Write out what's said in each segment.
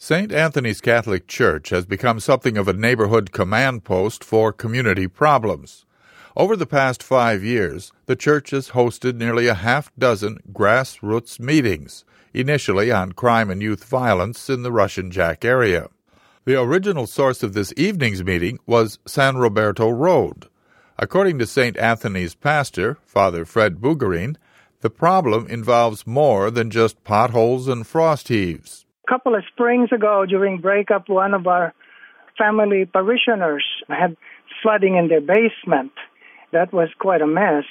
St. Anthony's Catholic Church has become something of a neighborhood command post for community problems. Over the past 5 years, the church has hosted nearly a half-dozen grassroots meetings, initially on crime and youth violence in the Russian Jack area. The original source of this evening's meeting was San Roberto Road. According to St. Anthony's pastor, Father Fred Bugarin, the problem involves more than just potholes and frost heaves. A couple of springs ago, during breakup, one of our family parishioners had flooding in their basement. That was quite a mess.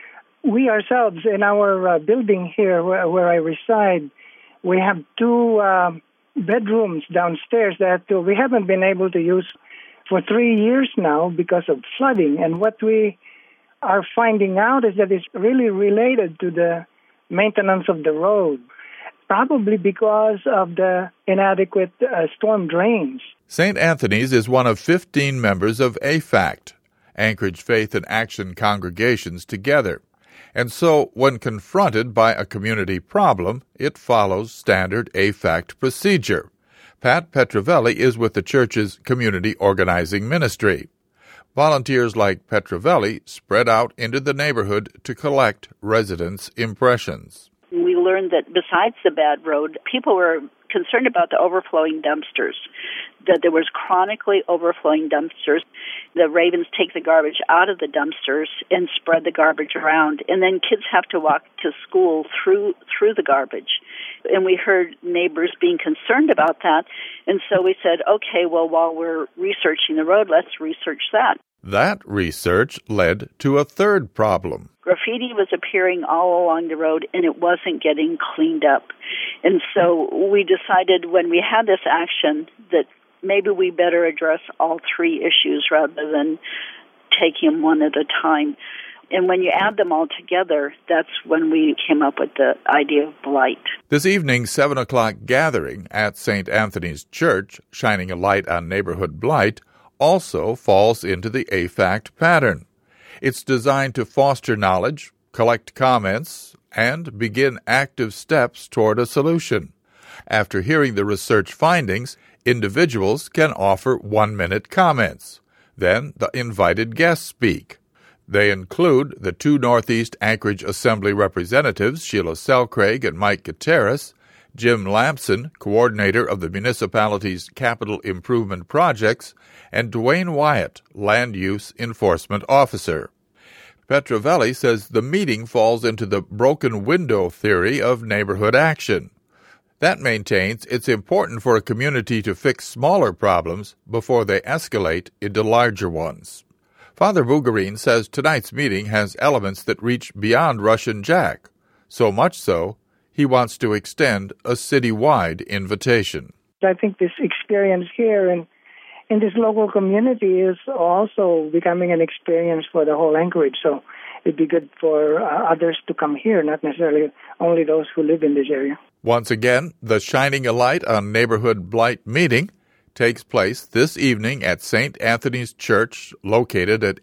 We ourselves, in our building here where I reside, we have 2 bedrooms downstairs that we haven't been able to use for 3 years now because of flooding. And what we are finding out is that it's really related to the maintenance of the road, probably because of the inadequate storm drains. St. Anthony's is one of 15 members of AFACT, Anchorage Faith and Action Congregations Together. And so, when confronted by a community problem, it follows standard AFACT procedure. Pat Petrovelli is with the church's community organizing ministry. Volunteers like Petrovelli spread out into the neighborhood to collect residents' impressions. We learned that besides the bad road, people were concerned about the overflowing dumpsters, that there was chronically overflowing dumpsters. The ravens take the garbage out of the dumpsters and spread the garbage around, and then kids have to walk to school through the garbage. And we heard neighbors being concerned about that, and so we said, okay, well, while we're researching the road, let's research that. That research led to a third problem. Graffiti was appearing all along the road, and it wasn't getting cleaned up. And so we decided when we had this action that maybe we better address all 3 issues rather than taking them one at a time. And when you add them all together, that's when we came up with the idea of blight. This evening's 7 o'clock gathering at St. Anthony's Church, shining a light on neighborhood blight, also falls into the AFACT pattern. It's designed to foster knowledge, collect comments, and begin active steps toward a solution. After hearing the research findings, individuals can offer 1-minute comments. Then the invited guests speak. They include the 2 Northeast Anchorage Assembly representatives, Sheila Selcraig and Mike Gutierrez, Jim Lampson, coordinator of the municipality's capital improvement projects, and Dwayne Wyatt, land use enforcement officer. Petrovelli says the meeting falls into the broken window theory of neighborhood action. That maintains it's important for a community to fix smaller problems before they escalate into larger ones. Father Bugarin says tonight's meeting has elements that reach beyond Russian Jack, so much so he wants to extend a citywide invitation. I think this experience here in this local community is also becoming an experience for the whole Anchorage. So it'd be good for others to come here, not necessarily only those who live in this area. Once again, the Shining a Light on Neighborhood Blight meeting takes place this evening at St. Anthony's Church, located at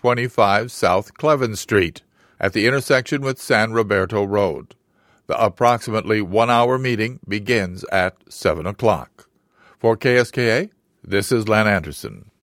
825 South Cleven Street, at the intersection with San Roberto Road. The approximately 1-hour meeting begins at 7 o'clock. For KSKA, this is Len Anderson.